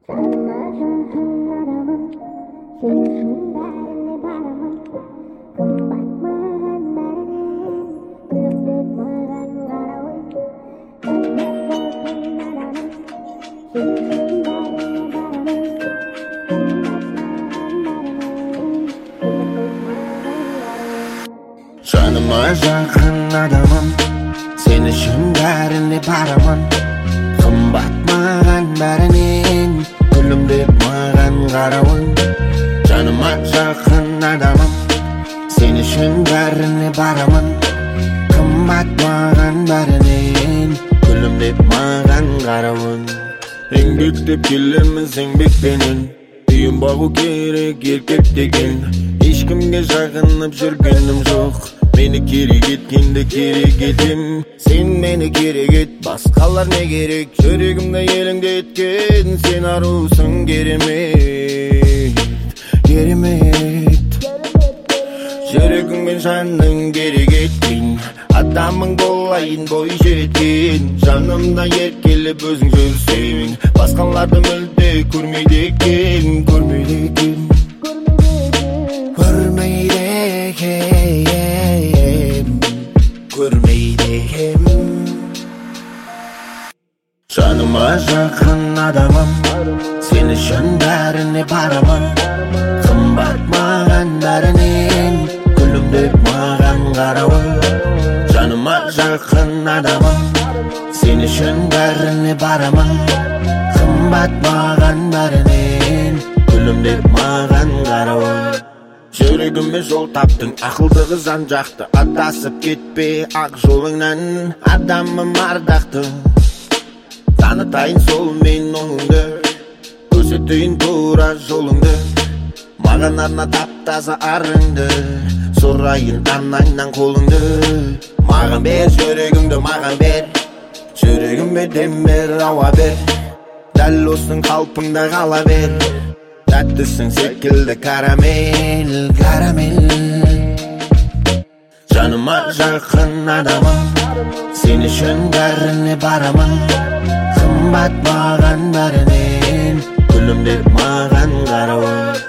Canıma yakın adamım, sen için bärine baraman. Kımbat mağan bärinin, gülüm dep mağan karawın. Canıma yakın adamım, sen için bärine baraman. Kımbat mağan bärinin, gülüm dep mağan karawın. Еңбек деп келеміз еңбекпенен, үйін бағу керек еркек деген. Ешкімге жағынып жүргенім жоқ, мені керек еткенді керек етем. Сен мені керек ет, басқалар не керек? Жүрегімді елеңдеткен, сен арусың керемет, керемет. Жүрегіңмен жаның керек еткен, адамың болайын бой жеткен. Жанымда еркелеп өзің жүрсең, басқаларды мүлде көрмейді екен, көрмейді екен, көрмейді екен, көрмейді екен. Жаныма жақын адамым, сен үшін бәріне барамын. Қымбат маған бәрінен, гүлім деп маған қарауы. Жаныма жақын адамым, сен үшін бәріне барамын. Қымбат маған бәрінен, гүлім деп маған қарауы. Жүрегіме жол таптың, ақылдығы жан жақты. Адасып кетпе ақ жолыңнан, адамым ардақты. Танытайын сол мен оңыңды, көрсетейін тура жолыңды. Маған арна тап-таза арыңды, сұрайын анаңнан қолыңды. Маған бер жүрегіңді, маған бер, жүрегіме дем бер, ауа бер. Дәл осының қалпыңда қала бер, тәттісің секілді карамел, карамел. Жаныма жақын адамым, сен үшін бәріне барамын. Қымбат маған бәрінен, гүлім деп маған қарауы.